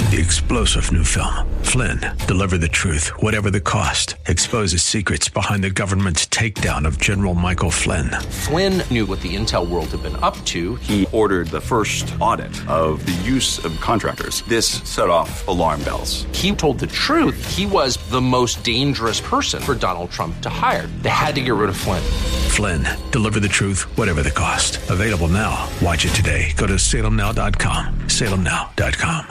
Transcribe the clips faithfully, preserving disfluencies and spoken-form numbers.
The explosive new film, Flynn, deliver the truth, whatever the cost, exposes secrets behind the government's takedown of General Michael Flynn. Flynn knew what the intel world had been up to. He ordered the first audit of the use of contractors. This set off alarm bells. He told the truth. He was the most dangerous person for Donald Trump to hire. They had to get rid of Flynn. Flynn, deliver the truth, whatever the cost. Available now. Watch it today. Go to salem now dot com. salem now dot com.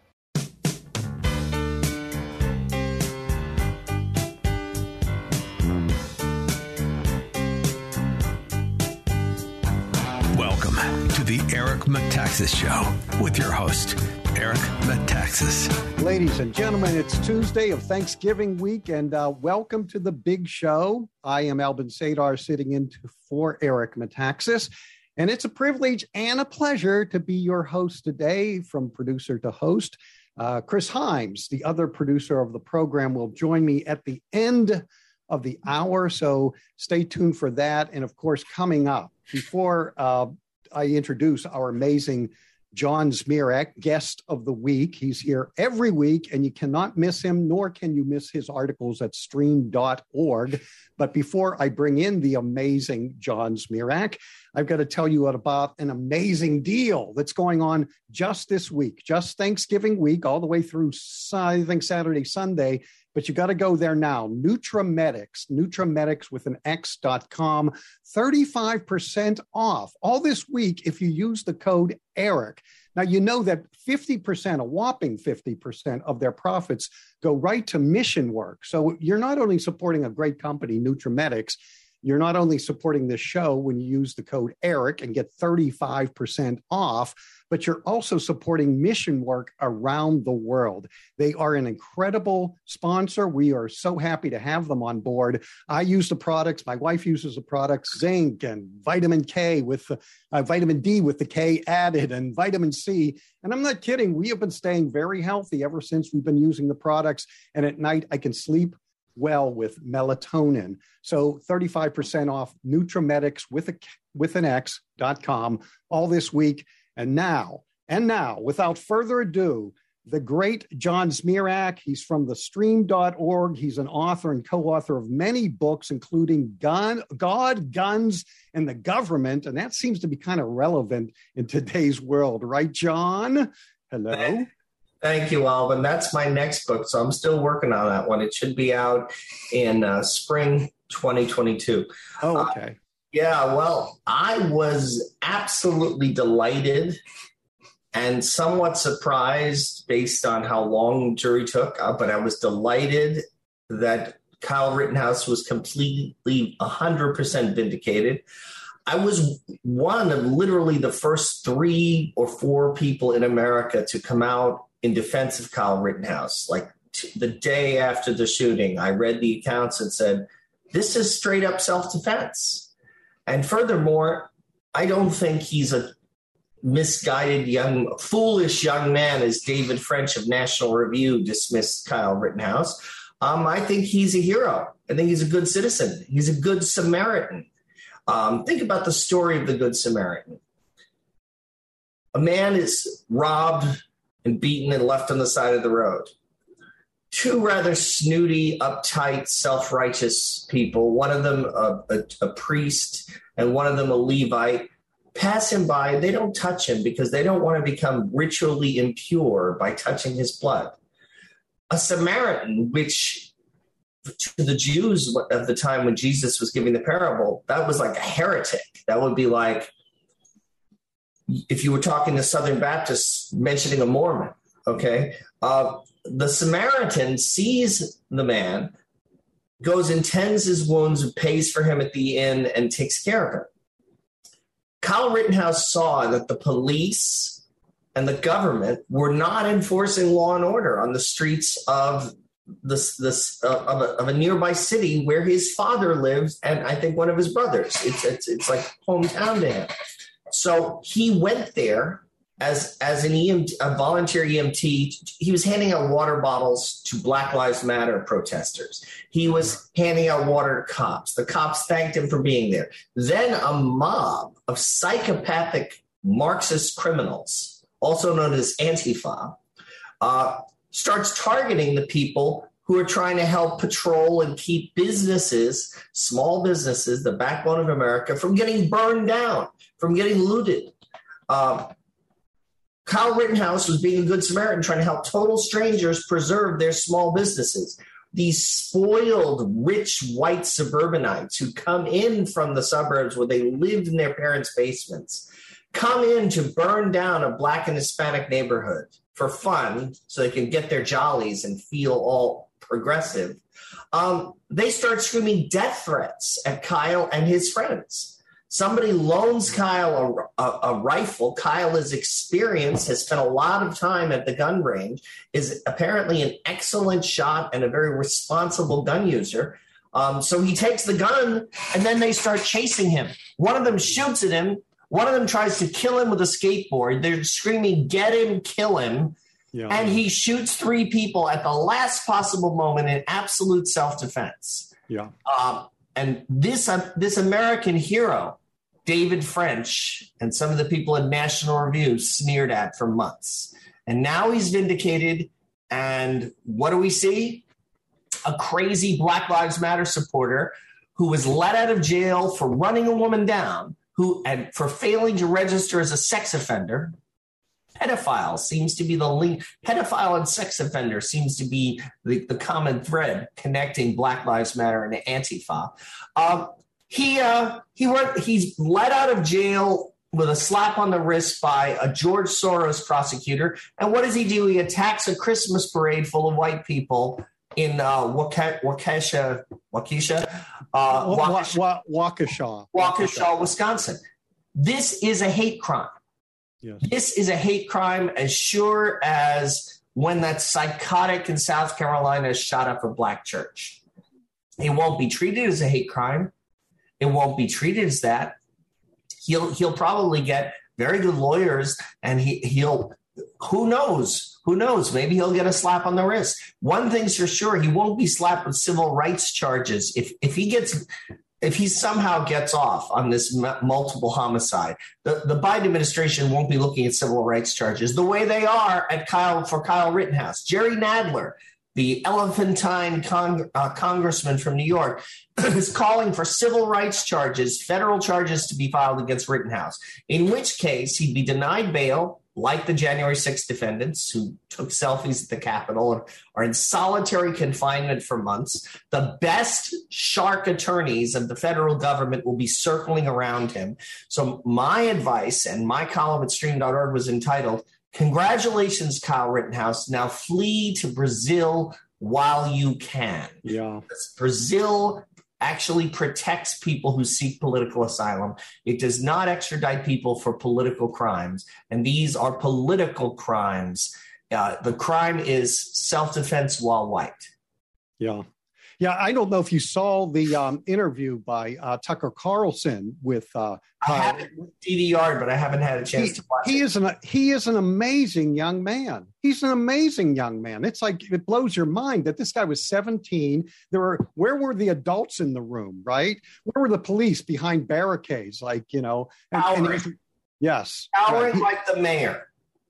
Welcome to the Eric Metaxas Show with your host, Eric Metaxas. Ladies and gentlemen, it's Tuesday of Thanksgiving week, and uh, welcome to the big show. I am Albin Sadar, sitting in for Eric Metaxas, and it's a privilege and a pleasure to be your host today, from producer to host. Uh, Chris Himes, the other producer of the program, will join me at the end of the hour, so stay tuned for that. And of course, coming up, before uh, I introduce our amazing John Zmirak, guest of the week. He's here every week, and you cannot miss him, nor can you miss his articles at stream dot org. But before I bring in the amazing John Zmirak, I've got to tell you about an amazing deal that's going on just this week, just Thanksgiving week, all the way through, I think, Saturday, Sunday. But you got to go there now. NutraMedics, NutraMedics with an X dot com, thirty-five percent off all this week if you use the code ERIC. Now, you know that fifty percent, a whopping fifty percent of their profits go right to mission work. So you're not only supporting a great company, NutraMedics, you're not only supporting this show when you use the code ERIC and get thirty-five percent off, but you're also supporting mission work around the world. They are an incredible sponsor. We are so happy to have them on board. I use the products. My wife uses the products, zinc and vitamin K with the, uh, vitamin D with the K added, and vitamin C. And I'm not kidding. We have been staying very healthy ever since we've been using the products. And at night, I can sleep well with melatonin. So thirty-five percent off NutraMedics with a with an X dot com all this week. And now, and now, without further ado, the great John Zmirak. He's from the stream dot org. He's an author and co-author of many books, including Gun, God, Guns, and the Government. And that seems to be kind of relevant in today's world, right, John? Hello. Thank you, Alvin. That's my next book, so I'm still working on that one. It should be out in uh, spring twenty twenty-two. Oh, okay. Uh, yeah, well, I was absolutely delighted and somewhat surprised based on how long the jury took, uh, but I was delighted that Kyle Rittenhouse was completely one hundred percent vindicated. I was one of literally the first three or four people in America to come out in defense of Kyle Rittenhouse. Like t- the day after the shooting, I read the accounts and said, this is straight up self-defense. And furthermore, I don't think he's a misguided young, foolish young man, as David French of National Review dismissed Kyle Rittenhouse. Um, I think he's a hero. I think he's a good citizen. He's a good Samaritan. Um, think about the story of the Good Samaritan. A man is robbed and beaten and left on the side of the road. Two rather snooty, uptight, self-righteous people, one of them a, a, a priest and one of them a Levite, pass him by. They don't touch him because they don't want to become ritually impure by touching his blood. A Samaritan, which to the Jews of the time when Jesus was giving the parable, that was like a heretic. That would be like if you were talking to Southern Baptists mentioning a Mormon, okay? Uh, the Samaritan sees the man, goes and tends his wounds, pays for him at the inn, and takes care of him. Kyle Rittenhouse saw that the police and the government were not enforcing law and order on the streets of this, this uh, of, a, of a nearby city where his father lives, and I think one of his brothers. It's it's, it's like hometown to him. So he went there as as an E M T, a volunteer E M T. He was handing out water bottles to Black Lives Matter protesters. He was handing out water to cops. The cops thanked him for being there. Then a mob of psychopathic Marxist criminals, also known as Antifa, uh, starts targeting the people who are trying to help patrol and keep businesses, small businesses, the backbone of America, from getting burned down, from getting looted. Um, Kyle Rittenhouse was being a good Samaritan, trying to help total strangers preserve their small businesses. These spoiled, rich, white suburbanites who come in from the suburbs where they lived in their parents' basements, come in to burn down a Black and Hispanic neighborhood for fun so they can get their jollies and feel all progressive. Um, they start screaming death threats at Kyle and his friends. Somebody loans Kyle a, a, a rifle. Kyle is experienced, has spent a lot of time at the gun range, is apparently an excellent shot and a very responsible gun user. Um, so he takes the gun, and then they start chasing him. One of them shoots at him. One of them tries to kill him with a skateboard. They're screaming, get him, kill him. Yeah. And he shoots three people at the last possible moment in absolute self-defense. Yeah. Um, and this uh, this American hero, David French, and some of the people at National Review sneered at for months. And now he's vindicated. And what do we see? A crazy Black Lives Matter supporter who was let out of jail for running a woman down, who and for failing to register as a sex offender. Pedophile seems to be the link. Pedophile and sex offender seems to be the, the common thread connecting Black Lives Matter and Antifa. Um, he uh, he went, he's let out of jail with a slap on the wrist by a George Soros prosecutor. And what does he do? He attacks a Christmas parade full of white people in uh, Waukesha, Waukesha, Waukesha, uh, Waukesha, Waukesha, Waukesha, Wisconsin. This is a hate crime. Yes. This is a hate crime as sure as when that psychotic in South Carolina shot up a black church. It won't be treated as a hate crime. It won't be treated as that. He'll he'll probably get very good lawyers, and he he'll who knows who knows maybe he'll get a slap on the wrist. One thing's for sure, he won't be slapped with civil rights charges if if he gets. If he somehow gets off on this m- multiple homicide, the, the Biden administration won't be looking at civil rights charges the way they are at Kyle for Kyle Rittenhouse. Jerry Nadler, the elephantine con- uh, congressman from New York, is calling for civil rights charges, federal charges to be filed against Rittenhouse, in which case he'd be denied bail, like the January sixth defendants who took selfies at the Capitol and are in solitary confinement for months. The best shark attorneys of the federal government will be circling around him. So my advice, and my column at stream dot org was entitled, "Congratulations, Kyle Rittenhouse. Now flee to Brazil while you can." Yeah. Brazil actually protects people who seek political asylum. It does not extradite people for political crimes. And these are political crimes. Uh, the crime is self-defense while white. Yeah. Yeah, I don't know if you saw the um, interview by uh, Tucker Carlson with. Uh, I haven't D V R'd, but I haven't had a chance he, to watch he it. Is an, he is an amazing young man. He's an amazing young man. It's like it blows your mind that this guy was seventeen. There were where were the adults in the room, right? Where were the police behind barricades? Like you know, and, and he was, yes, Cowering right. like the mayor.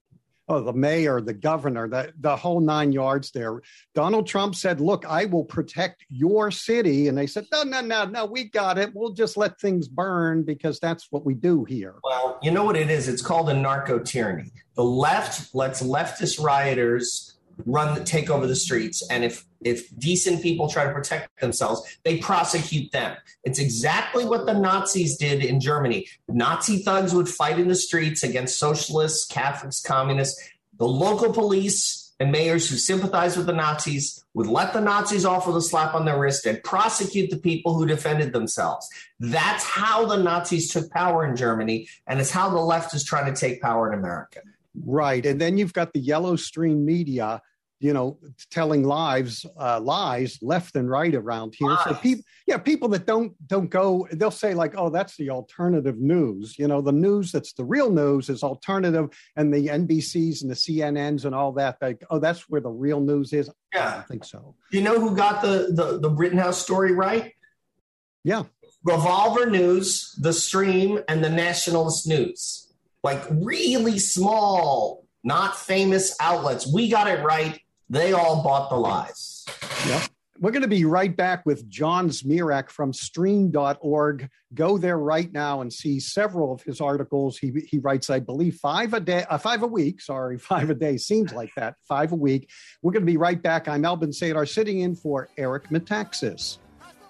Oh, the mayor, the governor, the, the whole nine yards there. Donald Trump said, look, I will protect your city. And they said, no, no, no, no, we got it. We'll just let things burn because that's what we do here. Well, you know what it is? It's called a narco tyranny. The left lets leftist rioters run, take over the streets. And if if decent people try to protect themselves, they prosecute them. It's exactly what the Nazis did in Germany. Nazi thugs would fight in the streets against socialists, Catholics, communists. The local police and mayors who sympathized with the Nazis would let the Nazis off with a slap on their wrist and prosecute the people who defended themselves. That's how the Nazis took power in Germany, and it's how the left is trying to take power in America. Right. And then you've got the yellow stream media, you know, telling lies, uh, lies left and right around here. Lies. So people, yeah, people that don't don't go, they'll say like, oh, that's the alternative news. You know, the news that's the real news is alternative, and the N B Cs and the C N Ns and all that. Like, oh, that's where the real news is. Yeah. I don't think so. You know who got the the, the Rittenhouse story right? Yeah. Revolver News, The Stream, and the Nationalist News. Like really small not famous outlets. We got it right. They all bought the lies. Yep. We're going to be right back with John Zmirak from stream dot org. Go there right now and see several of his articles. He he writes, I believe, five a day, uh, five a week. Sorry, five a day. Seems like that. Five a week. We're going to be right back. I'm Albin Sadar, sitting in for Eric Metaxas.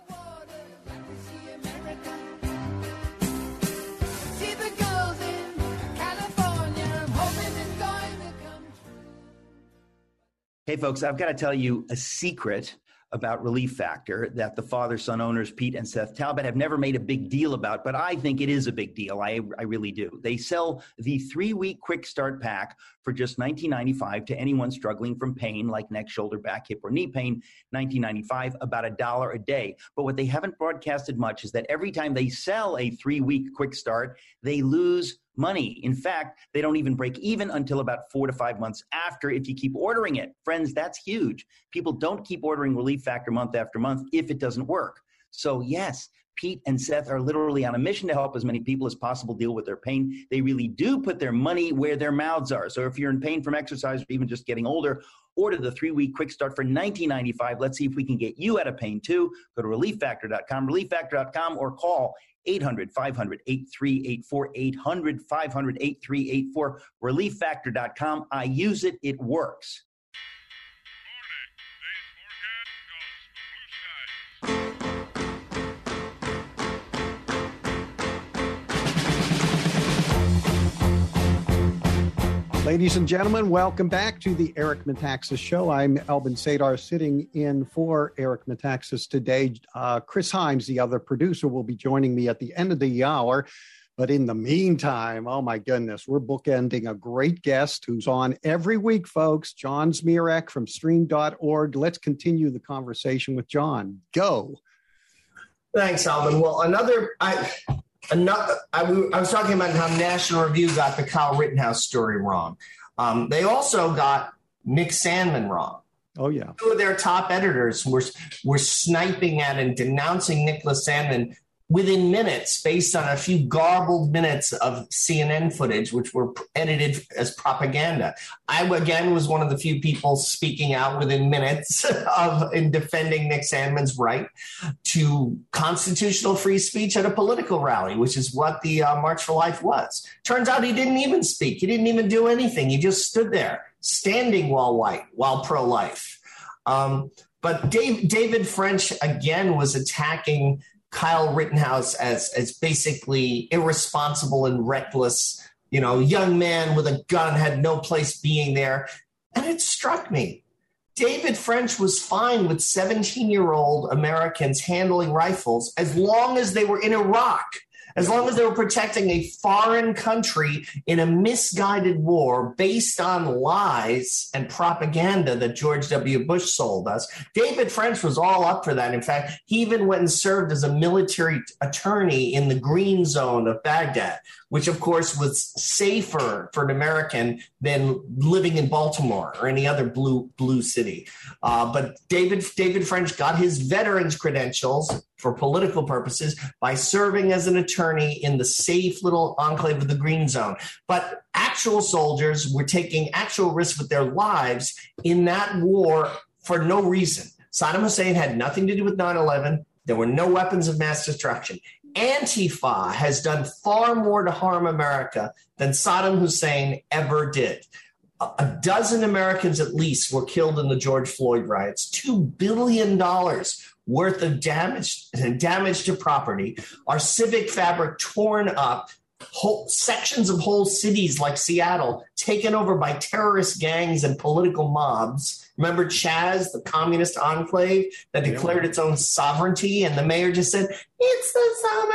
Hey, folks, I've got to tell you a secret about Relief Factor that the father-son owners, Pete and Seth Talbot, have never made a big deal about, but I think it is a big deal. I, I really do. They sell the three-week quick start pack for just nineteen ninety-five dollars to anyone struggling from pain like neck, shoulder, back, hip, or knee pain, nineteen ninety-five dollars, about a dollar a day. But what they haven't broadcasted much is that every time they sell a three-week quick start, they lose money. In fact, they don't even break even until about four to five months after if you keep ordering it. Friends, that's huge. People don't keep ordering Relief Factor month after month if it doesn't work. So yes, Pete and Seth are literally on a mission to help as many people as possible deal with their pain. They really do put their money where their mouths are. So if you're in pain from exercise or even just getting older, order the three-week quick start for nineteen ninety-five dollars. Let's see if we can get you out of pain too. Go to relief factor dot com, relief factor dot com, or call eight hundred, five hundred, eight three eight four, eight hundred, five hundred, eight three eight four, relief factor dot com. I use it. It works. Ladies and gentlemen, welcome back to the Eric Metaxas Show. I'm Albin Sadar, sitting in for Eric Metaxas today. Uh, Chris Himes, the other producer, will be joining me at the end of the hour. But in the meantime, oh my goodness, we're bookending a great guest who's on every week, folks. John Zmirak from stream dot org. Let's continue the conversation with John. Go. Thanks, Alvin. Well, another... I. Another, I, I was talking about how National Review got the Kyle Rittenhouse story wrong. Um, they also got Nick Sandmann wrong. Oh, yeah. Two of their top editors were, were sniping at and denouncing Nicholas Sandmann within minutes based on a few garbled minutes of C N N footage, which were edited as propaganda. I, again, was one of the few people speaking out within minutes of in defending Nick Sandmann's right to constitutional free speech at a political rally, which is what the uh, March for Life was. Turns out he didn't even speak. He didn't even do anything. He just stood there, standing while white, while pro-life. Um, but Dave, David French, again, was attacking Kyle Rittenhouse as as basically irresponsible and reckless, you know, young man with a gun, had no place being there. And it struck me. David French was fine with seventeen-year-old Americans handling rifles as long as they were in Iraq, as long as they were protecting a foreign country in a misguided war based on lies and propaganda that George W. Bush sold us. David French was all up for that. In fact, he even went and served as a military attorney in the green zone of Baghdad, which, of course, was safer for an American than living in Baltimore or any other blue blue city. Uh, but David David French got his veterans credentials for political purposes by serving as an attorney in the safe little enclave of the green zone. But actual soldiers were taking actual risks with their lives in that war for no reason. Saddam Hussein had nothing to do with nine eleven. There were no weapons of mass destruction. Antifa has done far more to harm America than Saddam Hussein ever did. A dozen Americans at least were killed in the George Floyd riots. Two billion dollars worth of damage, damage to property, our civic fabric torn up, whole sections of whole cities like Seattle taken over by terrorist gangs and political mobs. Remember Chaz, the communist enclave that declared its own sovereignty, and the mayor just said, "It's the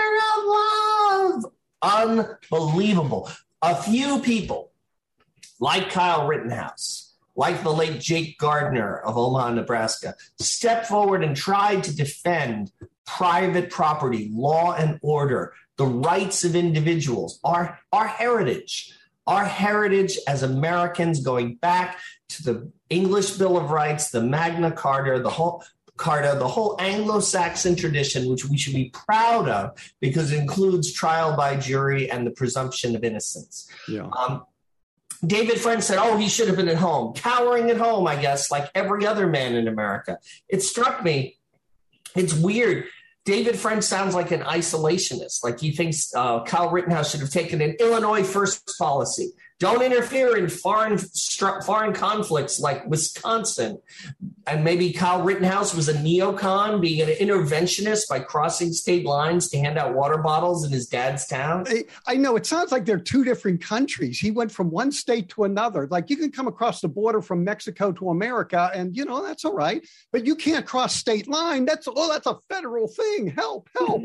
summer of love." Unbelievable. A few people like Kyle Rittenhouse, like the late Jake Gardner of Omaha, Nebraska, stepped forward and tried to defend private property, law and order, the rights of individuals, our, our heritage, our heritage as Americans going back to the English Bill of Rights, the Magna Carta, the whole Carta, the whole Anglo-Saxon tradition, which we should be proud of because it includes trial by jury and the presumption of innocence. Yeah. Um, David Friend said, oh, he should have been at home, cowering at home, I guess, like every other man in America. It struck me. It's weird. David Friend sounds like an isolationist, like he thinks uh, Kyle Rittenhouse should have taken an Illinois first policy. Don't interfere in foreign foreign conflicts like Wisconsin. And maybe Kyle Rittenhouse was a neocon, being an interventionist by crossing state lines to hand out water bottles in his dad's town. I, I know it sounds like they're two different countries. He went from one state to another. Like you can come across the border from Mexico to America and, you know, that's all right. But you can't cross state line. That's, oh, that's a federal thing. Help, help.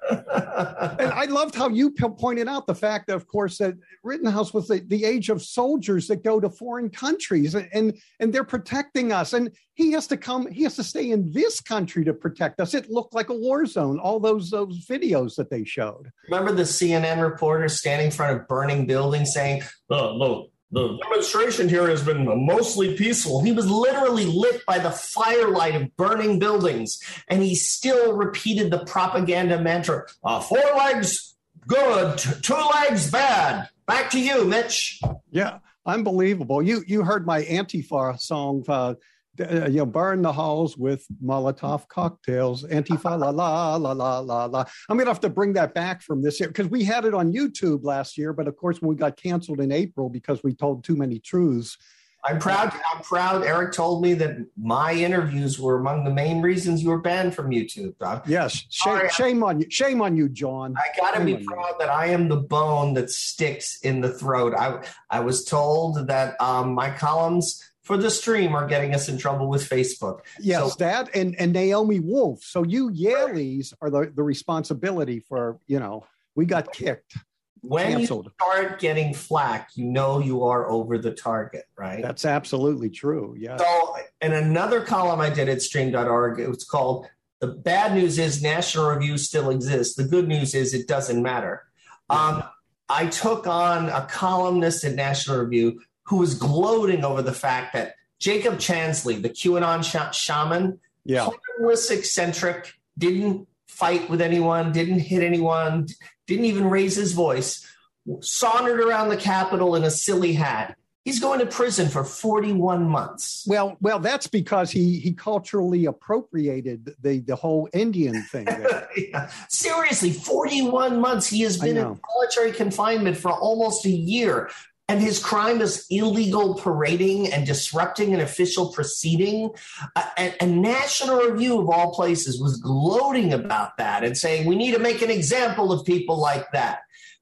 And I loved how you p- pointed out the fact that, of course, that Rittenhouse was the, the age of soldiers that go to foreign countries and, and they're protecting us. And he has to come, he has to stay in this country to protect us. It looked like a war zone, all those, those videos that they showed. Remember the C N N reporter standing in front of burning buildings saying, oh, look, the demonstration here has been mostly peaceful. He was literally lit by the firelight of burning buildings. And he still repeated the propaganda mantra, uh, four legs good, t- two legs bad. Back to you, Mitch. Yeah, unbelievable. You you heard my Antifa song, uh, you know, burn the halls with Molotov cocktails. Antifa, la, la, la, la, la, la. I'm going to have to bring that back from this year because we had it on YouTube last year. But of course, when we got canceled in April because we told too many truths. I'm proud. I'm proud. Eric told me that my interviews were among the main reasons you were banned from YouTube. Doc. Yes. Shame, right. shame on you. Shame on you, John. I got to be proud you. that I am the bone that sticks in the throat. I I was told that um, my columns for the stream are getting us in trouble with Facebook. Yes, so, that and, and Naomi Wolf. So you Yaleys are the, the responsibility for, you know, we got kicked. When canceled. You start getting flack, you know you are over the target, right? That's absolutely true, yeah. So in another column I did at stream dot org, it was called, The Bad News is National Review Still Exists. The Good News is It Doesn't Matter. Um, I took on a columnist at National Review who was gloating over the fact that Jacob Chansley, the QAnon sh- shaman, yeah. harmless, eccentric, didn't fight with anyone, didn't hit anyone, didn't even raise his voice, sauntered around the Capitol in a silly hat. He's going to prison for forty-one months. Well, well, that's because he he culturally appropriated the, the whole Indian thing. yeah. Seriously, forty-one months. He has been in solitary confinement for almost a year. And his crime is illegal parading and disrupting an official proceeding. Uh, and, and National Review, of all places, was gloating about that and saying, we need to make an example of people like that.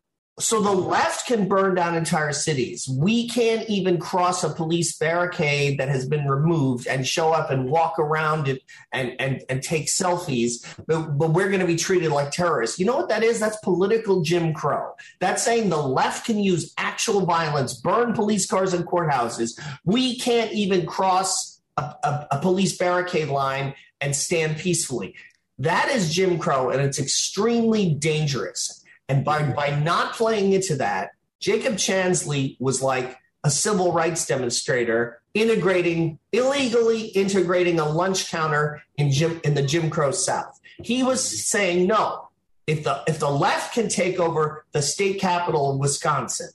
So the left can burn down entire cities. We can't even cross a police barricade that has been removed and show up and walk around it and, and, and take selfies, but, but we're going to be treated like terrorists. You know what that is? That's political Jim Crow. That's saying the left can use actual violence, burn police cars and courthouses. We can't even cross a, a, a police barricade line and stand peacefully. That is Jim Crow, and it's extremely dangerous. And by, by not playing into that, Jacob Chansley was like a civil rights demonstrator integrating, illegally integrating a lunch counter in Jim, in the Jim Crow South. He was saying, no, if the, if the left can take over the state capital of Wisconsin,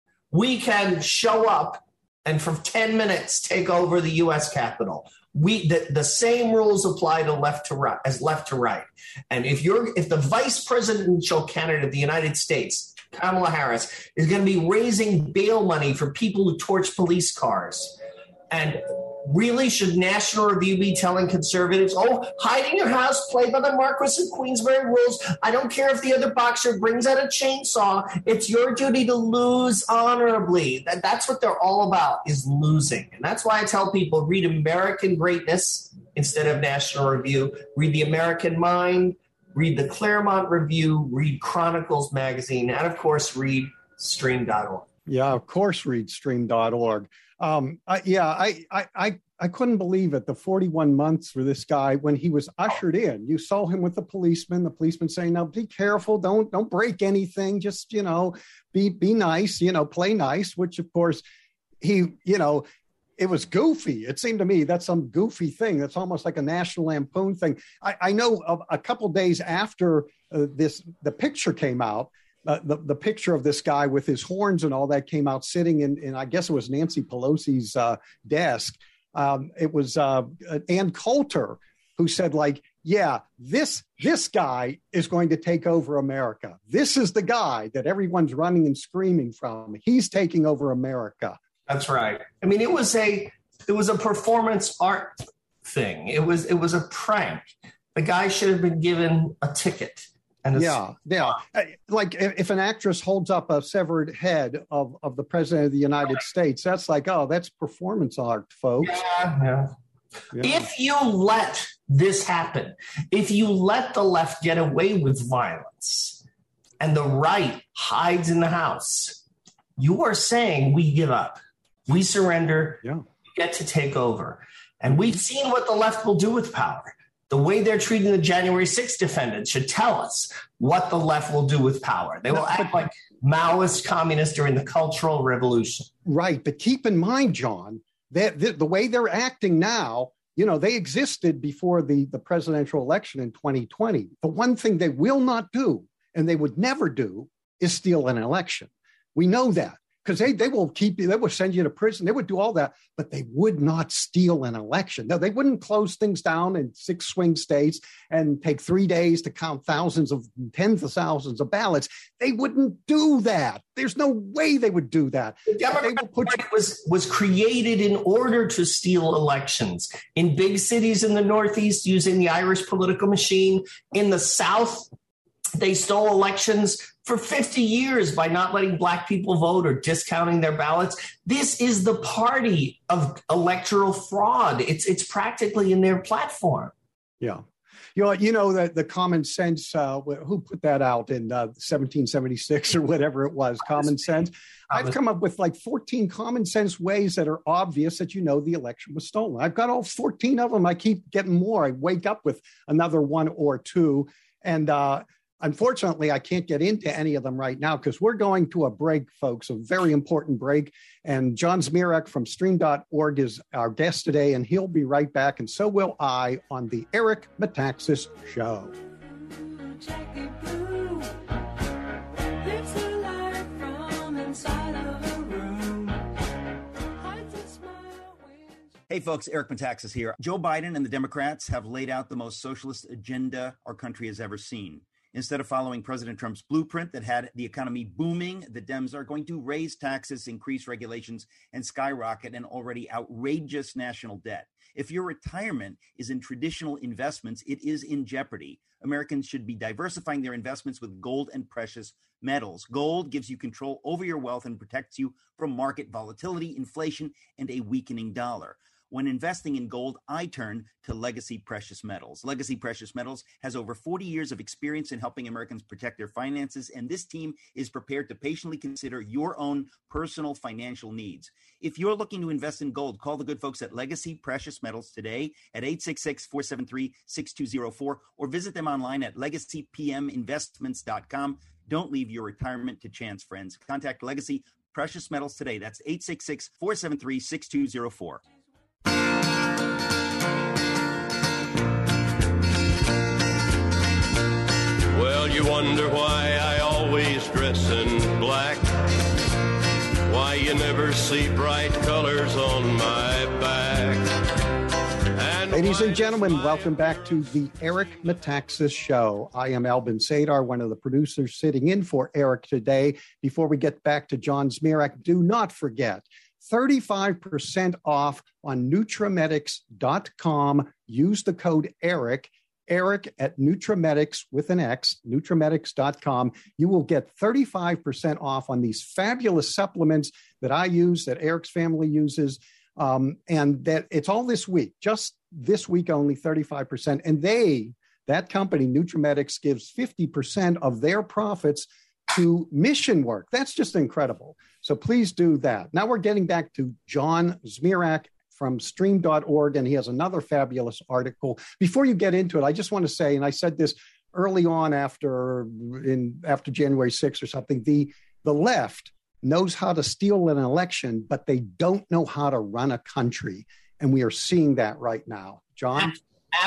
we can show up and for ten minutes take over the U S Capitol. We the, the same rules apply to left to right as left to right. And if you're if the vice presidential candidate of the United States, Kamala Harris, is going to be raising bail money for people who torch police cars, and really should National Review be telling conservatives, oh, hide in your house, play by the Marquis of Queensberry rules. I don't care if the other boxer brings out a chainsaw. It's your duty to lose honorably. That, that's what they're all about, is losing. And that's why I tell people, read American Greatness instead of National Review. Read The American Mind. Read the Claremont Review. Read Chronicles Magazine. And, of course, read stream dot org. Yeah, of course, read stream dot org. Um, I, yeah, I, I, I, I couldn't believe it. The forty-one months for this guy when he was ushered in. You saw him with the policeman. The policeman saying, "No, be careful. Don't, don't break anything. Just, you know, be, be nice. You know, play nice." Which, of course, he, you know, it was goofy. It seemed to me that's some goofy thing. That's almost like a National Lampoon thing. I, I know a, a couple days after uh, this, the picture came out, uh, the, the picture of this guy with his horns and all that came out sitting in, in I guess it was Nancy Pelosi's uh, desk. Um, it was uh, Ann Coulter who said, like, yeah, this this guy is going to take over America. This is the guy that everyone's running and screaming from. He's taking over America. That's right. I mean, it was a it was a performance art thing. It was it was a prank. The guy should have been given a ticket. And yeah, yeah. Like if an actress holds up a severed head of, of the president of the United States, that's like, oh, that's performance art, folks. Yeah, yeah. Yeah. If you let this happen, if you let the left get away with violence and the right hides in the house, you are saying we give up, we surrender, yeah. we get to take over. And we've seen what the left will do with power. The way they're treating the January sixth defendants should tell us what the left will do with power. They will act like Maoist communists during the Cultural Revolution. Right. But keep in mind, John, that the, the way they're acting now, you know, they existed before the, the presidential election in twenty twenty. The one thing they will not do, and they would never do, is steal an election. We know that. Because they, they will keep you, they will send you to prison, they would do all that, but they would not steal an election. No, they wouldn't close things down in six swing states and take three days to count thousands of, tens of thousands of ballots. They wouldn't do that. There's no way they would do that. The Democratic Party was, was created in order to steal elections. In big cities in the Northeast, using the Irish political machine. In the South, they stole elections for fifty years by not letting Black people vote or discounting their ballots. This is the party of electoral fraud. It's it's practically in their platform. Yeah. You know, you know that the Common Sense, uh, who put that out in uh, seventeen seventy-six or whatever it was, Common Sense. I've come up with like fourteen common sense ways that are obvious that you know the election was stolen. I've got all fourteen of them. I keep getting more. I wake up with another one or two. And, uh, unfortunately, I can't get into any of them right now because we're going to a break, folks, a very important break. And John Zmirak from stream dot org is our guest today, and he'll be right back. And so will I on the Eric Metaxas Show. Hey folks, Eric Metaxas here. Joe Biden and the Democrats have laid out the most socialist agenda our country has ever seen. Instead of following President Trump's blueprint that had the economy booming, the Dems are going to raise taxes, increase regulations, and skyrocket an already outrageous national debt. If your retirement is in traditional investments, it is in jeopardy. Americans should be diversifying their investments with gold and precious metals. Gold gives you control over your wealth and protects you from market volatility, inflation, and a weakening dollar. When investing in gold, I turn to Legacy Precious Metals. Legacy Precious Metals has over forty years of experience in helping Americans protect their finances, and this team is prepared to patiently consider your own personal financial needs. If you're looking to invest in gold, call the good folks at Legacy Precious Metals today at eight six six, four seven three, six two zero four or visit them online at legacy p m investments dot com. Don't leave your retirement to chance, friends. Contact Legacy Precious Metals today. That's eight six six, four seven three, six two zero four. Well, you wonder why I always dress in black, why you never see bright colors on my back. And ladies and gentlemen, welcome back to the Eric Metaxas Show. I am Albin Sadar, one of the producers sitting in for Eric today. Before we get back to John Zmirak, do not forget, thirty-five percent off on Nutramedix dot com. Use the code ERIC, Eric at Nutramedix with an X, Nutramedix dot com. You will get thirty-five percent off on these fabulous supplements that I use, that Eric's family uses. Um, and that it's all this week, just this week only, thirty-five percent. And they, that company, Nutramedix, gives fifty percent of their profits to mission work. That's just incredible. So please do that. Now we're getting back to John Zmirak from stream dot org, and he has another fabulous article. Before you get into it, I just want to say, and I said this early on after in after January sixth or something, the the left knows how to steal an election, but they don't know how to run a country. And we are seeing that right now. John?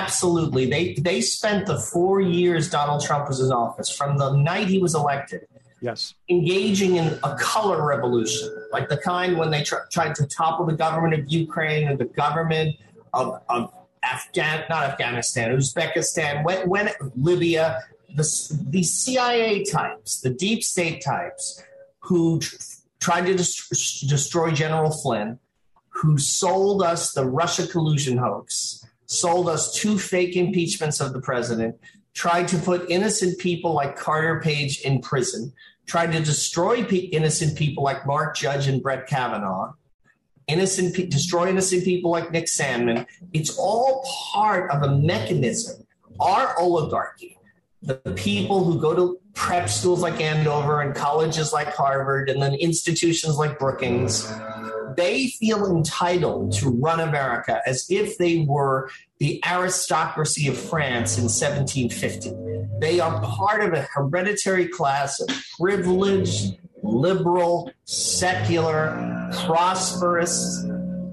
Absolutely. They they spent the four years Donald Trump was in office, from the night he was elected, Yes. Engaging in a color revolution, like the kind when they tr- tried to topple the government of Ukraine and the government of, of Afghan, not Afghanistan, Uzbekistan, when, when Libya, the, the C I A types, the deep state types who tr- tried to des- destroy General Flynn, who sold us the Russia collusion hoax, sold us two fake impeachments of the president, tried to put innocent people like Carter Page in prison, tried to destroy pe- innocent people like Mark Judge and Brett Kavanaugh, innocent pe- destroy innocent people like Nick Sandmann. It's all part of a mechanism. Our oligarchy, the people who go to prep schools like Andover and colleges like Harvard and then institutions like Brookings, they feel entitled to run America as if they were the aristocracy of France in seventeen fifty. They are part of a hereditary class of privileged, liberal, secular, prosperous,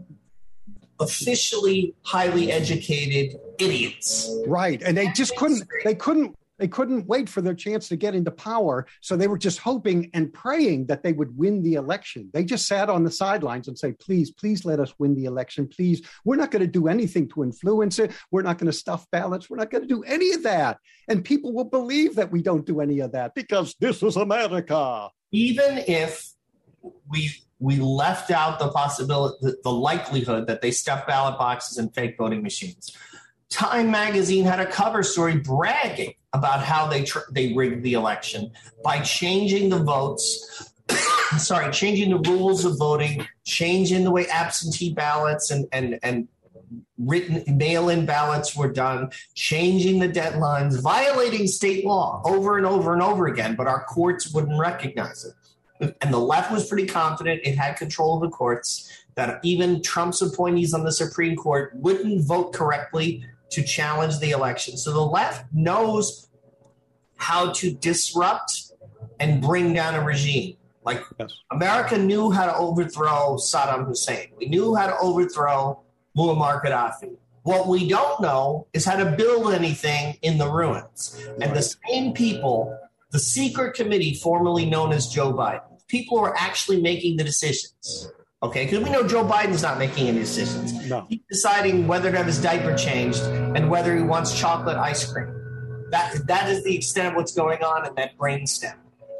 officially highly educated idiots. Right. And they just couldn't, they couldn't, They couldn't wait for their chance to get into power, so they were just hoping and praying that they would win the election. They just sat on the sidelines and say, please, please let us win the election. Please, we're not going to do anything to influence it. We're not going to stuff ballots. We're not going to do any of that. And people will believe that we don't do any of that because this is America. Even if we we left out the possibility, the, the likelihood that they stuff ballot boxes and fake voting machines, Time magazine had a cover story bragging about how they tr- they rigged the election by changing the votes, sorry, changing the rules of voting, changing the way absentee ballots and, and, and written mail-in ballots were done, changing the deadlines, violating state law over and over and over again, but our courts wouldn't recognize it. And the left was pretty confident it had control of the courts, that even Trump's appointees on the Supreme Court wouldn't vote correctly to challenge the election. So the left knows how to disrupt and bring down a regime. Like yes. America knew how to overthrow Saddam Hussein. We knew how to overthrow Muammar Gaddafi. What we don't know is how to build anything in the ruins. And the same people, the secret committee formerly known as Joe Biden, people who are actually making the decisions. Okay, because we know Joe Biden's not making any decisions. No. He's deciding whether to have his diaper changed and whether he wants chocolate ice cream. That that is the extent of what's going on in that brainstem.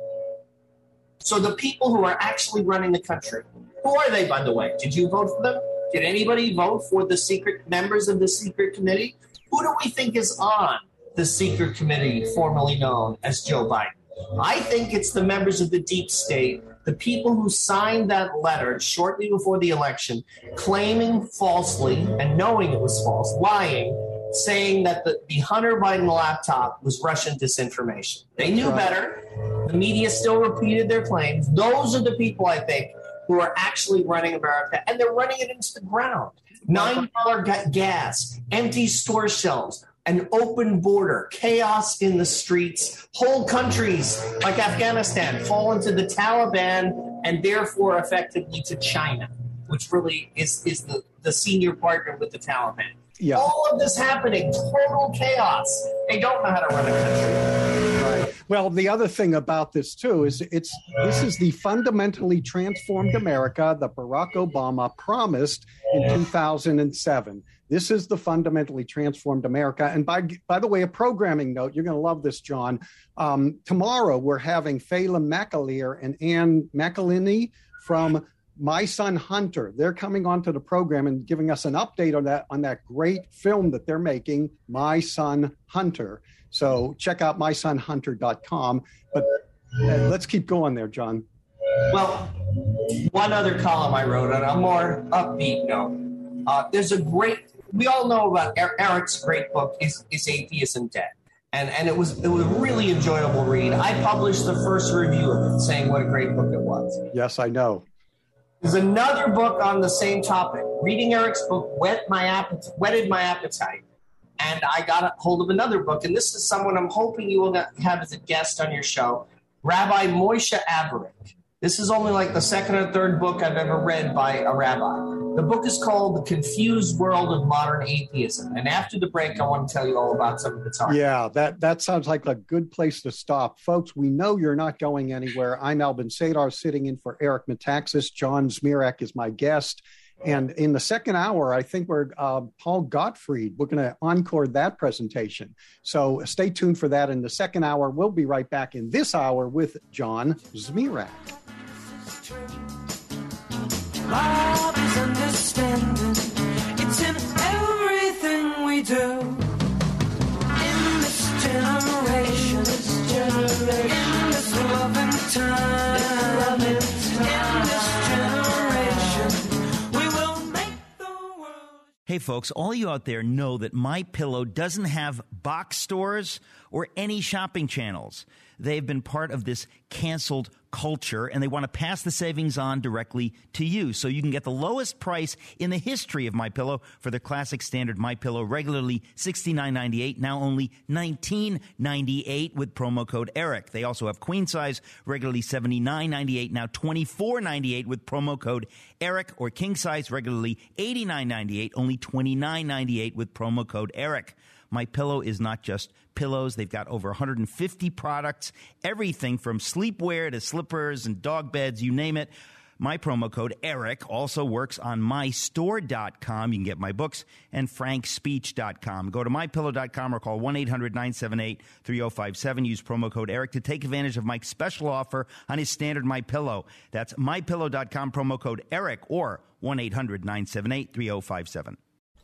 So the people who are actually running the country, who are they, by the way? Did you vote for them? Did anybody vote for the secret members of the secret committee? Who do we think is on the secret committee formerly known as Joe Biden? I think it's the members of the deep state, the people who signed that letter shortly before the election, claiming falsely and knowing it was false, lying, saying that the, the Hunter Biden laptop was Russian disinformation. They knew better. The media still repeated their claims. Those are the people, I think, who are actually running America, and they're running it into the ground. nine dollars ga- gas, empty store shelves, an open border, chaos in the streets, whole countries like Afghanistan fall into the Taliban and therefore effectively to China, which really is, is the, the senior partner with the Taliban. Yeah. All of this happening, total chaos. They don't know how to run a country. Right. Well, the other thing about this, too, is it's this is the fundamentally transformed America that Barack Obama promised in two thousand seven. This is the fundamentally transformed America. And by by the way, a programming note, you're going to love this, John. Um, tomorrow, we're having Phelan McAleer and Ann McElhinney from My Son Hunter. They're coming onto the program and giving us an update on that on that great film that they're making, My Son Hunter. So check out my son hunter dot com. But uh, let's keep going there, John. Well, one other column I wrote on a more upbeat note. Uh, there's a great, we all know about Eric's great book, Is, Is Atheism Dead? And and it was it was a really enjoyable read. I published the first review of it, saying what a great book it was. Yes, I know. There's another book on the same topic. Reading Eric's book whet my appetite, whetted my appetite. And I got a hold of another book. And this is someone I'm hoping you will have as a guest on your show, Rabbi Moshe Averick. This is only like the second or third book I've ever read by a rabbi. The book is called The Confused World of Modern Atheism. And after the break, I want to tell you all about some of its art. Yeah, that, that sounds like a good place to stop. Folks, we know you're not going anywhere. I'm Albin Sadar, sitting in for Eric Metaxas. John Zmirak is my guest. And in the second hour, I think we're uh, Paul Gottfried. We're going to encore that presentation. So stay tuned for that in the second hour. We'll be right back in this hour with John Zmirak. Love is understanding. It's in everything we do. In this generation, this generation, in this loving time, this loving time. In this generation, we will make the world. Hey folks, all you out there know that MyPillow doesn't have box stores or any shopping channels. They've been part of this canceled culture, and they want to pass the savings on directly to you, so you can get the lowest price in the history of MyPillow for the classic standard MyPillow, regularly sixty-nine ninety-eight, now only nineteen ninety-eight with promo code ERIC. They also have queen size, regularly seventy-nine ninety-eight, now twenty-four ninety-eight with promo code ERIC, or king size, regularly eighty-nine ninety-eight, only twenty-nine ninety-eight with promo code ERIC. MyPillow is not just pillows. They've got over one hundred fifty products, everything from sleepwear to slippers and dog beds, you name it. My promo code ERIC also works on my store dot com. You can get my books, and frank speech dot com. Go to my pillow dot com or call one eight hundred nine seven eight three oh five seven. Use promo code ERIC to take advantage of Mike's special offer on his standard MyPillow. That's my pillow dot com, promo code ERIC, or one eight hundred nine seven eight three oh five seven.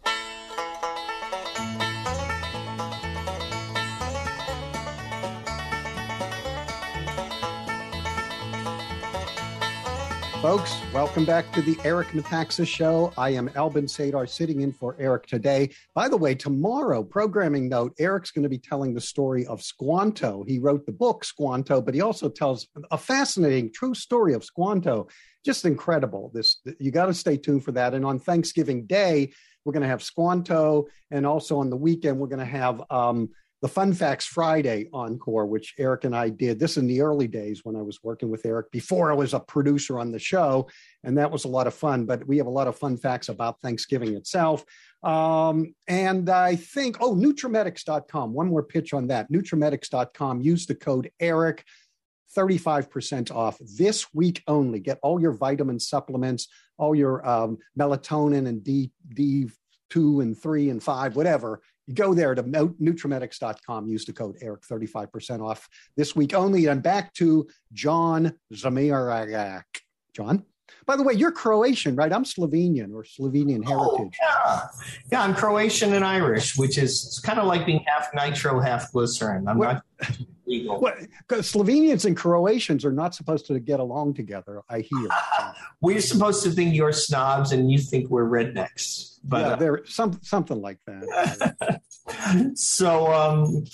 Folks, welcome back to the Eric Metaxas Show. I am Albin Sadar, sitting in for Eric today. By the way, tomorrow, programming note, Eric's going to be telling the story of Squanto. He wrote the book Squanto, but he also tells a fascinating, true story of Squanto. Just incredible. This, you got to stay tuned for that. And on Thanksgiving Day, we're going to have Squanto, and also on the weekend, we're going to have um, the Fun Facts Friday encore, which Eric and I did. This in the early days when I was working with Eric, before I was a producer on the show, and that was a lot of fun. But we have a lot of fun facts about Thanksgiving itself. Um, and I think, oh, Nutramedics dot com. One more pitch on that. Nutramedics dot com. Use the code ERIC, thirty-five percent off this week only. Get all your vitamin supplements, all your um, melatonin and D, D two and three and five, whatever. You go there to Nutramedics dot com, use the code ERIC, thirty-five percent off this week only. And back to John Zmirak. John? By the way, you're Croatian, right? I'm Slovenian or Slovenian heritage. Oh, yeah. yeah, I'm Croatian and Irish, which is kind of like being half nitro, half glycerin. I'm well, not legal. Well, Slovenians and Croatians are not supposed to get along together, I hear. We're supposed to think you're snobs and you think we're rednecks. But, yeah, uh, they're some, something like that. so um,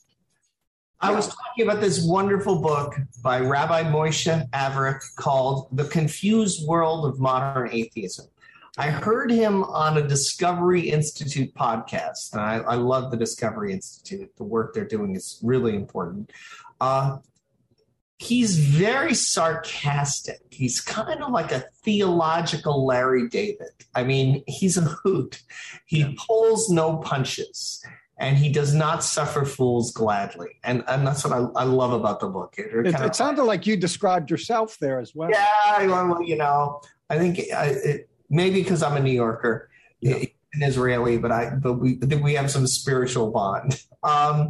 I was talking about this wonderful book by Rabbi Moshe Averick called The Confused World of Modern Atheism. I heard him on a Discovery Institute podcast, and I, I love the Discovery Institute. The work they're doing is really important. Uh, he's very sarcastic. He's kind of like a theological Larry David. I mean, he's a hoot. He yeah. pulls no punches, and he does not suffer fools gladly. And, and that's what I, I love about the book. It, it, it sounded like you described yourself there as well. Yeah, well, you know, I think I, it, maybe because I'm a New Yorker, yeah. an Israeli, but I but we I think we have some spiritual bond. Um,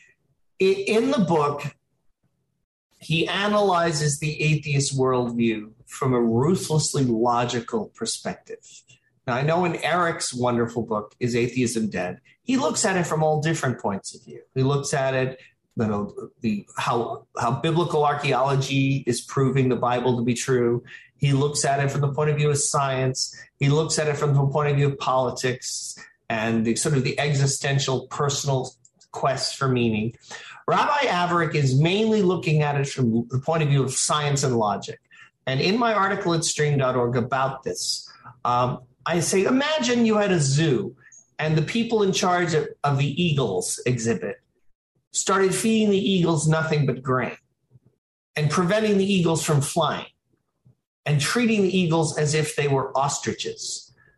in the book, he analyzes the atheist worldview from a ruthlessly logical perspective. Now, I know in Eric's wonderful book, Is Atheism Dead? He looks at it from all different points of view. He looks at it, you know, the how how biblical archaeology is proving the Bible to be true. He looks at it from the point of view of science. He looks at it from the point of view of politics and the sort of the existential personal quest for meaning. Rabbi Averick is mainly looking at it from the point of view of science and logic. And in my article at stream dot org about this, um, I say, imagine you had a zoo and the people in charge of, of the Eagles exhibit started feeding the eagles nothing but grain and preventing the eagles from flying and treating the eagles as if they were ostriches.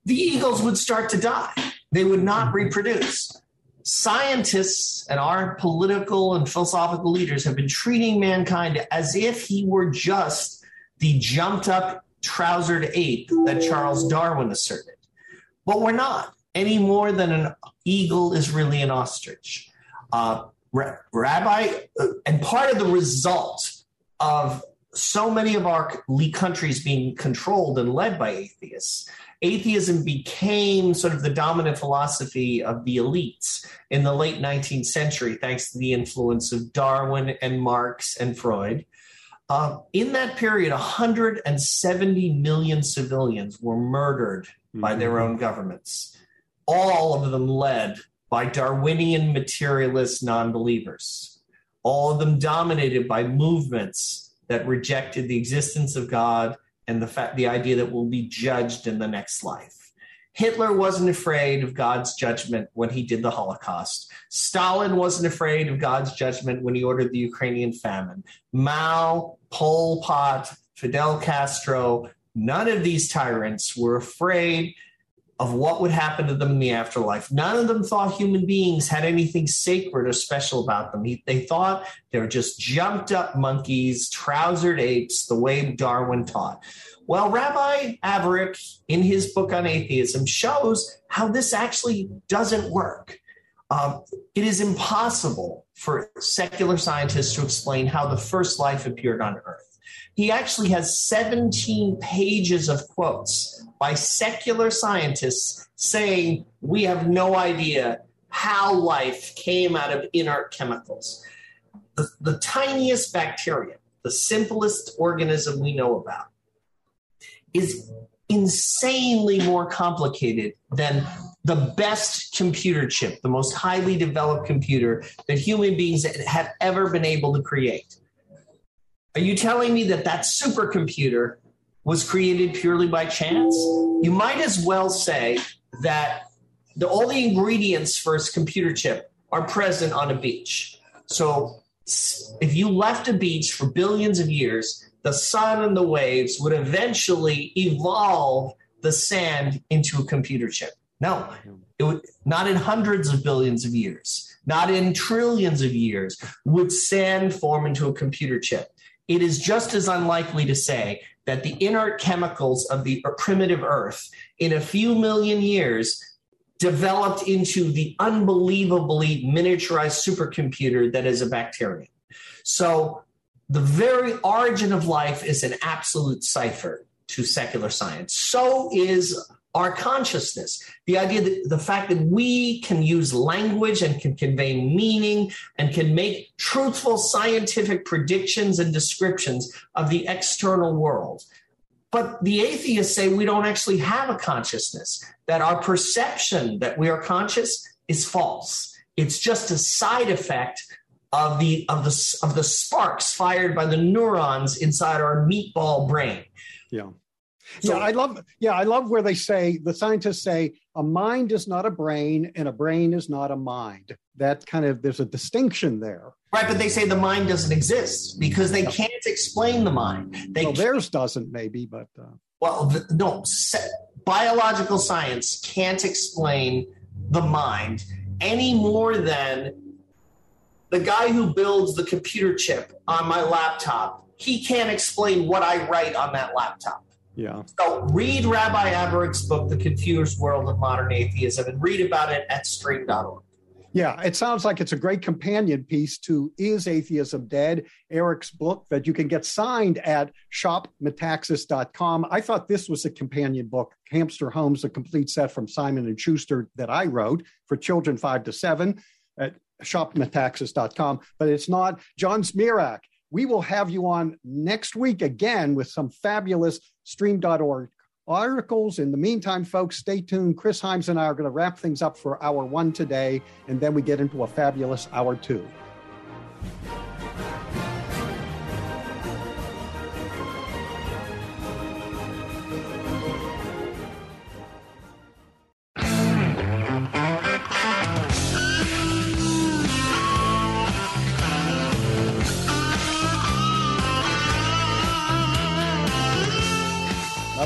the eagles would start to die. They would not reproduce. Scientists and our political and philosophical leaders have been treating mankind as if he were just the jumped up trousered ape that Charles Darwin asserted. But we're not, any more than an eagle is really an ostrich. Uh, Rabbi, uh, and part of the result of so many of our countries being controlled and led by atheists, atheism became sort of the dominant philosophy of the elites in the late nineteenth century, thanks to the influence of Darwin and Marx and Freud. Uh, in that period, one hundred seventy million civilians were murdered mm-hmm. by their own governments, all of them led by Darwinian materialist non-believers, all of them dominated by movements that rejected the existence of God and the fact, the idea that we'll be judged in the next life. Hitler wasn't afraid of God's judgment when he did the Holocaust. Stalin wasn't afraid of God's judgment when he ordered the Ukrainian famine. Mao, Pol Pot, Fidel Castro, none of these tyrants were afraid of what would happen to them in the afterlife. None of them thought human beings had anything sacred or special about them. They thought they were just jumped up monkeys, trousered apes, the way Darwin taught. Well, Rabbi Averick, in his book on atheism, shows how this actually doesn't work. Um, it is impossible for secular scientists to explain how the first life appeared on Earth. He actually has seventeen pages of quotes by secular scientists saying we have no idea how life came out of inert chemicals. The, the tiniest bacteria, the simplest organism we know about, is insanely more complicated than the best computer chip, the most highly developed computer that human beings have ever been able to create. Are you telling me that that supercomputer was created purely by chance? You might as well say that the, all the ingredients for a computer chip are present on a beach. So if you left a beach for billions of years, the sun and the waves would eventually evolve the sand into a computer chip. No, it would, not in hundreds of billions of years, not in trillions of years would sand form into a computer chip. It is just as unlikely to say that the inert chemicals of the primitive Earth in a few million years developed into the unbelievably miniaturized supercomputer that is a bacterium. So the very origin of life is an absolute cipher to secular science. So is our consciousness. The idea that the fact that we can use language and can convey meaning and can make truthful scientific predictions and descriptions of the external world. But the atheists say we don't actually have a consciousness, that our perception that we are conscious is false. It's just a side effect of the of the of the sparks fired by the neurons inside our meatball brain. Yeah. So, yeah, I love. Yeah, I love where they say, the scientists say, a mind is not a brain and a brain is not a mind. That kind of, there's a distinction there. Right, but they say the mind doesn't exist because they yeah. can't explain the mind. They well, theirs doesn't, maybe, but uh... well, the, no, biological science can't explain the mind any more than the guy who builds the computer chip on my laptop. He can't explain what I write on that laptop. Yeah. So read Rabbi Averick's book, The Confused World of Modern Atheism, and read about it at stream dot org. Yeah, it sounds like it's a great companion piece to Is Atheism Dead? Eric's book that you can get signed at shop metaxas dot com. I thought this was a companion book, Hamster Homes, a complete set from Simon and Schuster that I wrote for children five to seven at shop metaxas dot com, but it's not. John Zmirak, we will have you on next week again with some fabulous stream dot org articles. In the meantime, folks, stay tuned. Chris Himes and I are going to wrap things up for hour one today, and then we get into a fabulous hour two.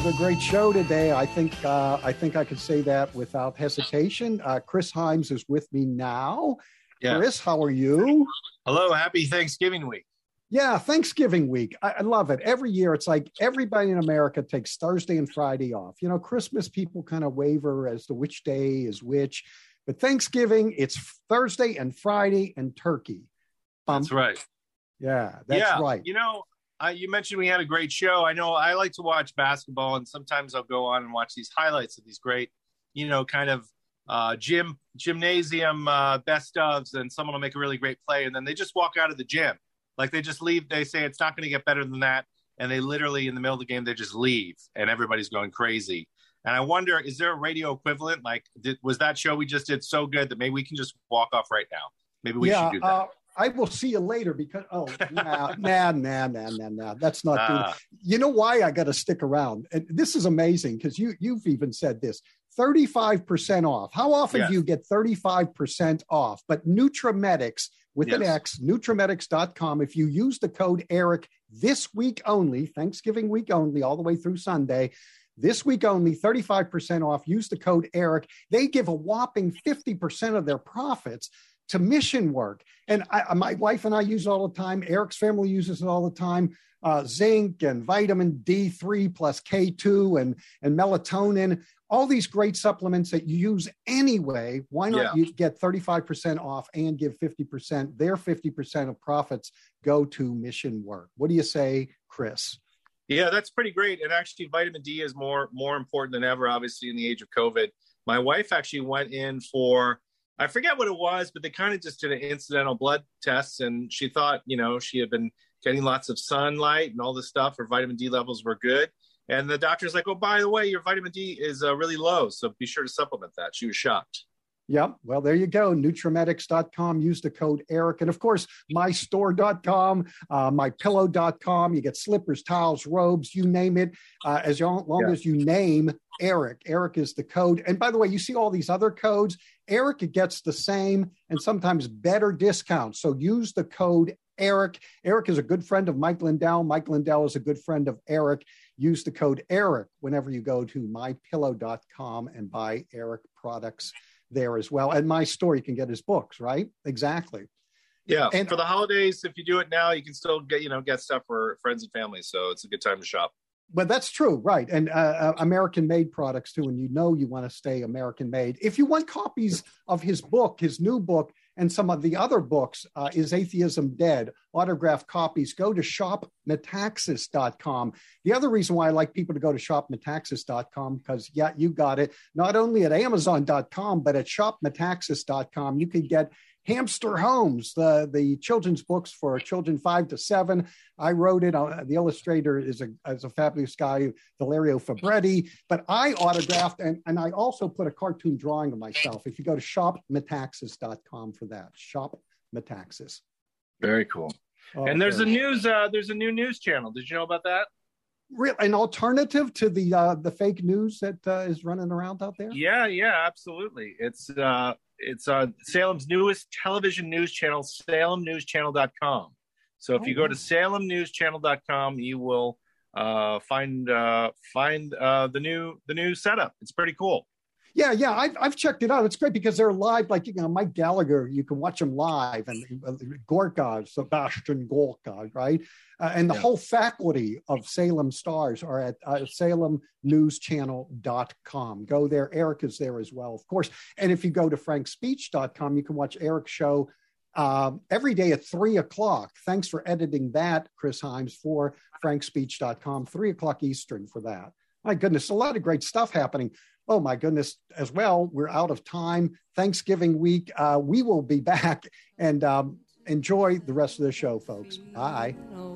Another great show today. I think uh, I think I could say that without hesitation. Uh, Chris Himes is with me now. Yeah. Chris, how are you? Hello. Happy Thanksgiving week. Yeah, Thanksgiving week. I, I love it. Every year, it's like everybody in America takes Thursday and Friday off. You know, Christmas, people kind of waver as to which day is which. But Thanksgiving, it's Thursday and Friday and turkey. Um, that's right. Yeah, that's yeah. right. You know, uh, you mentioned we had a great show. I know I like to watch basketball, and sometimes I'll go on and watch these highlights of these great, you know, kind of uh, gym gymnasium uh, best ofs, and someone will make a really great play, and then they just walk out of the gym. Like they just leave. They say it's not going to get better than that, and they literally in the middle of the game they just leave, and everybody's going crazy. And I wonder, is there a radio equivalent? Like, did, was that show we just did so good that maybe we can just walk off right now? Maybe we yeah, should do that. Uh, I will see you later because, oh, nah, nah, nah, nah, nah, nah. That's not uh, good. You know why I got to stick around? And this is amazing because you, you've even said this, thirty-five percent off. How often yes. do you get thirty-five percent off? But Nutramedics with yes. an X, Nutramedics dot com. If you use the code ERIC this week only, Thanksgiving week only, all the way through Sunday, this week only, thirty-five percent off. Use the code ERIC. They give a whopping fifty percent of their profits to mission work. And I, my wife and I use it all the time. Eric's family uses it all the time. Uh, zinc and vitamin D three plus K two and, and melatonin, all these great supplements that you use anyway. Why not yeah. you get thirty-five percent off and give fifty percent? Their fifty percent of profits go to mission work. What do you say, Chris? Yeah, that's pretty great. And actually, vitamin D is more more important than ever, obviously, in the age of COVID. My wife actually went in for, I forget what it was, but they kind of just did an incidental blood test. And she thought, you know, she had been getting lots of sunlight and all this stuff. Her vitamin D levels were good. And the doctor's like, oh, by the way, your vitamin D is uh, really low. So be sure to supplement that. She was shocked. Yep. Well, there you go. Nutramedics dot com. Use the code ERIC. And of course, my store dot com, uh, my pillow dot com. You get slippers, towels, robes, you name it. Uh, as long yeah. as you name ERIC. ERIC is the code. And by the way, you see all these other codes. ERIC gets the same and sometimes better discounts. So use the code ERIC. ERIC is a good friend of Mike Lindell. Mike Lindell is a good friend of ERIC. Use the code ERIC whenever you go to my pillow dot com and buy ERIC products there as well. And my store, you can get his books, right? Exactly. Yeah. And for the holidays, if you do it now, you can still get, you know, get stuff for friends and family. So it's a good time to shop. But that's true, right? And uh, American-made products too. And you know you want to stay American-made. If you want copies of his book, his new book, and some of the other books, uh, Is Atheism Dead? Autographed copies, go to shop metaxas dot com. The other reason why I like people to go to shop metaxas dot com, because, yeah, you got it. Not only at amazon dot com, but at shop metaxas dot com, you can get Hamster Homes, the, the children's books for children five to seven. I wrote it. Uh, the illustrator is a, is a fabulous guy, Valerio Fabretti. But I autographed, and, and I also put a cartoon drawing of myself. If you go to shop metaxas dot com for that. Shop Metaxas. Very cool. Oh, and there's very a news. Uh, there's a new news channel. Did you know about that? Real, an alternative to the uh, the fake news that uh, is running around out there? Yeah, yeah, absolutely. It's uh, it's uh, Salem's newest television news channel, salem news channel dot com. So if oh, you go to salem news channel dot com, you will uh, find uh, find uh, the new the new setup. It's pretty cool. Yeah, yeah, I've, I've checked it out. It's great because they're live, like, you know, Mike Gallagher, you can watch him live, and uh, Gorka, Sebastian Gorka, right? Uh, and the yeah. whole faculty of Salem Stars are at uh, salem news channel dot com. Go there. Eric is there as well, of course. And if you go to frank speech dot com, you can watch Eric's show uh, every day at three o'clock. Thanks for editing that, Chris Himes, for frank speech dot com, three o'clock Eastern for that. My goodness, a lot of great stuff happening. Oh, my goodness, as well. We're out of time. Thanksgiving week. Uh, we will be back, and um, enjoy the rest of the show, folks. Bye.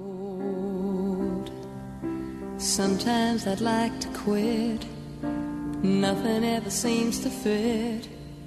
Sometimes I'd like to quit. Nothing ever seems to fit.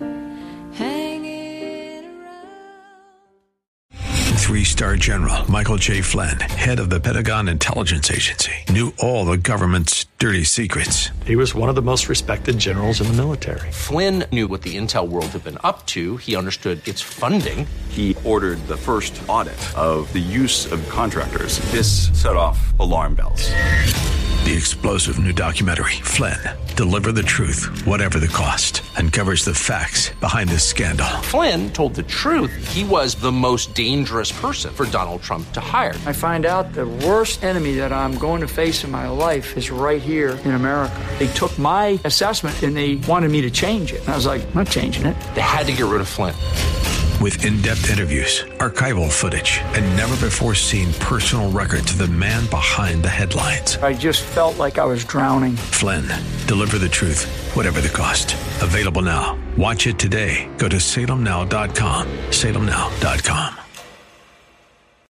Hanging around. Three-star General Michael J. Flynn, head of the Pentagon Intelligence Agency, knew all the government's dirty secrets. He was one of the most respected generals in the military. Flynn knew what the intel world had been up to. He understood its funding. He ordered the first audit of the use of contractors. This set off alarm bells. The explosive new documentary, Flynn, Deliver the Truth, Whatever the Cost, uncovers the facts behind this scandal. Flynn told the truth. He was the most dangerous person for Donald Trump to hire. I find out the worst enemy that I'm going to face in my life is right here in America. They took my assessment and they wanted me to change it. And I was like, I'm not changing it. They had to get rid of Flynn. With in-depth interviews, archival footage, and never-before-seen personal records of the man behind the headlines. I just felt like I was drowning. Flynn, Deliver the Truth, Whatever the Cost. Available now. Watch it today. Go to salem now dot com. salem now dot com.